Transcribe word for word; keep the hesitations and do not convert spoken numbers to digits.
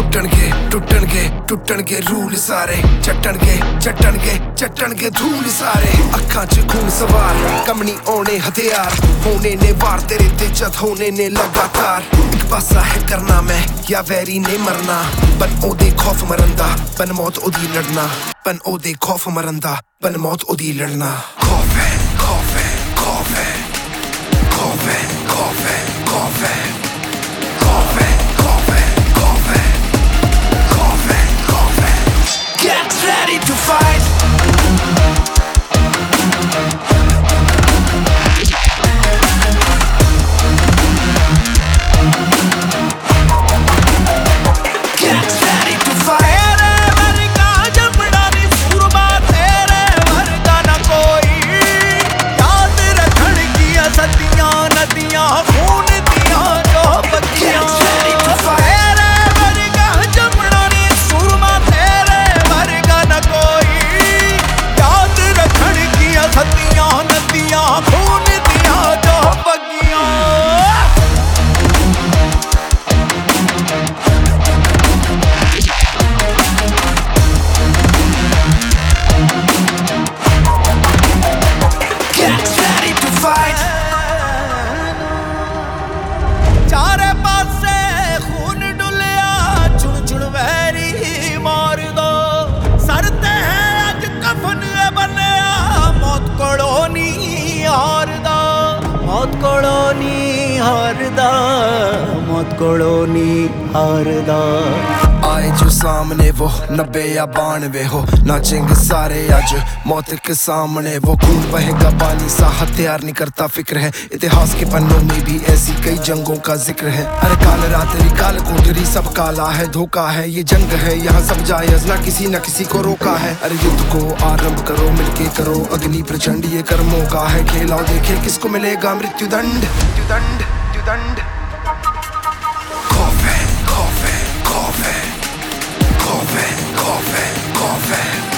ਟੁੱਟਣਗੇ ਟੁੱਟਣਗੇ ਟੁੱਟਣਗੇ rule ਸਾਰੇ ਚੱਟਣਗੇ ਚੱਟਣਗੇ ਚੱਟਣਗੇ ਧੂਲ ਸਾਰੇ ਅੱਖਾਂ 'ਚ ਖੂਨ ਸਵਾਰ ਕੰਮ ਨਹੀਂ ਆਉਣੇ ਹਥਿਆਰ ਹੋਣੇ ਨੇ ਵਾਰ ਤੇਰੇ ਤੇ ਜਦ ਹੋਣੇ ਨੇ ਲਗਾਤਾਰ ਇੱਕ ਪਾਸਾ ਹੈ ਕਰਨਾ ਮੈਂ ਜਾਂ ਵੈਰੀ ਨੇ ਮਰਨਾ ਬਨ ਉਹਦੇ ਖੌਫ ਮਰਨ ਦਾ ਬਨ ਮੌਤ ਉਹਦੀ ਲੜਨਾ ਬਨ ਉਹਦੇ ਖੌਫ ਮਰਨ ਦਾ ਬਨ ਮੌਤ ਉਹਦੀ ਲੜਨਾ ਖੌਫ ਹੈ ਖੌਫ ਹੈ ਖੌਫ ਹੈ ਖੌਫ ਹੈ ਖੌਫ ਹੈ ਖੌਫ ਹੈ ਖੌਫ ਹੈ ਖੌਫ ਹੈ ਖੌਫ ਹੈ ਖੌਫ ਹੈ ਖੌਫ ਹੈ Get ready to fight मौत कोलोनी हारदा मौत कोलोनी हारदा आए जो सामने वो नब्बे या बानवे हो नाचेंगे सारे आज मौत के सामने वो खून बहेगा पानी सा हथियार नहीं करता फिक्र है इतिहास के पन्नों में भी ऐसी कई जंगों का जिक्र है अरे काल रात्रि काल कोठरी सब काला है धोखा है ये जंग है यहाँ सब जायज ना किसी न किसी को रोका है अरे युद्ध को आरंभ करो मिलके करो अग्नि प्रचंड ये कर्मों का है खेल आओ देखे किसको मिलेगा मृत्युदंड मृत्युदंड मृत्युदंड खौफ है खौफ है खौफ है खौफ है खौफ है